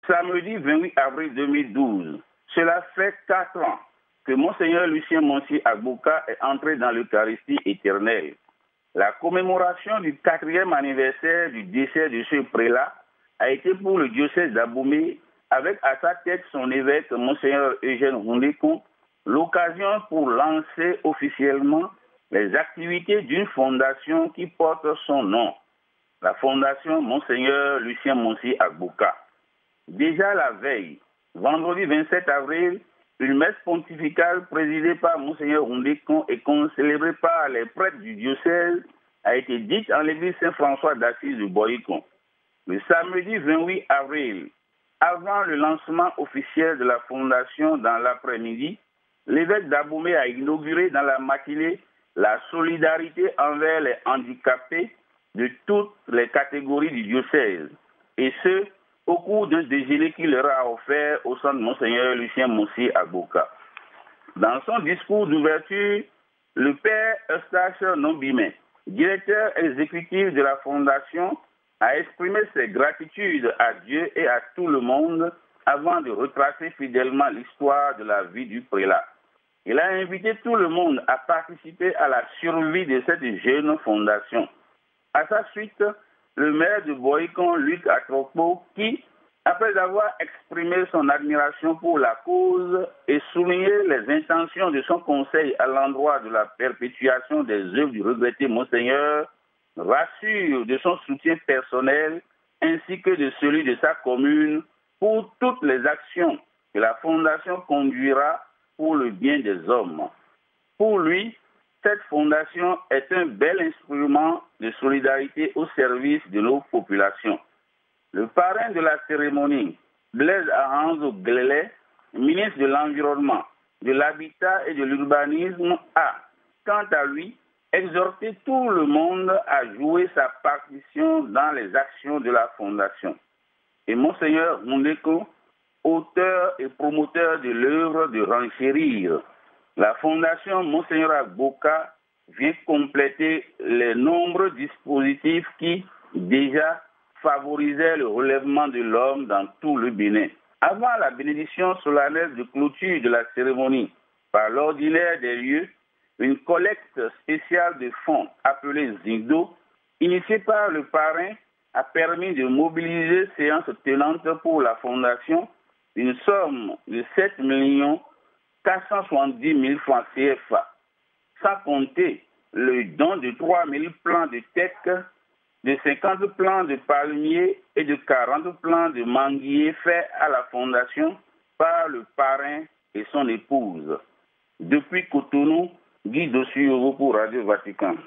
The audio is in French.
Samedi 28 avril 2012, cela fait 4 ans que Monseigneur Lucien Monsi Agbouka est entré dans l'Eucharistie éternelle. La commémoration du 4e anniversaire du décès de ce prélat a été pour le diocèse d'Abomey, avec à sa tête son évêque, Monseigneur Eugène Rondécon, l'occasion pour lancer officiellement les activités d'une fondation qui porte son nom, la Fondation Monseigneur Lucien Monsi Agbouka. Déjà la veille, vendredi 27 avril, une messe pontificale présidée par Monseigneur Rondécon et célébrée par les prêtres du diocèse a été dite en l'église Saint-François d'Assise de Boycon. Le samedi 28 avril, avant le lancement officiel de la fondation dans l'après-midi, l'évêque d'Abomey a inauguré dans la matinée la solidarité envers les handicapés de toutes les catégories du diocèse, et ce, au cours d'un déjeuner qu'il leur a offert au centre Monseigneur Lucien Monsi Agbouka. Dans son discours d'ouverture, le père Eustache Nombimé, directeur exécutif de la fondation, a exprimé ses gratitudes à Dieu et à tout le monde avant de retracer fidèlement l'histoire de la vie du prélat. Il a invité tout le monde à participer à la survie de cette jeune fondation. À sa suite, le maire de Boycon, Luc Atropo, qui, après avoir exprimé son admiration pour la cause et souligné les intentions de son conseil à l'endroit de la perpétuation des œuvres du regretté Monseigneur, rassure de son soutien personnel ainsi que de celui de sa commune pour toutes les actions que la Fondation conduira pour le bien des hommes. Pour lui, cette fondation est un bel instrument de solidarité au service de nos populations. Le parrain de la cérémonie, Blaise Ahanzo Glélé, ministre de l'Environnement, de l'Habitat et de l'Urbanisme, a, quant à lui, exhorté tout le monde à jouer sa partition dans les actions de la Fondation. Et Monseigneur Rondécon, auteur et promoteur de l'œuvre de renchérir, la Fondation Monseigneur Agbouka vient compléter les nombreux dispositifs qui, déjà, favorisaient le relèvement de l'homme dans tout le Bénin. Avant la bénédiction solennelle de clôture de la cérémonie, par l'ordinaire des lieux, une collecte spéciale de fonds appelée ZINDO, initiée par le parrain, a permis de mobiliser séances tenantes pour la Fondation une somme de 7 470 000 francs CFA, sans compter le don de 3 000 plants de teck, de 50 plants de palmiers et de 40 plants de manguiers faits à la Fondation par le parrain et son épouse. Depuis Cotonou, Guy Dossuyevo pour Radio Vatican.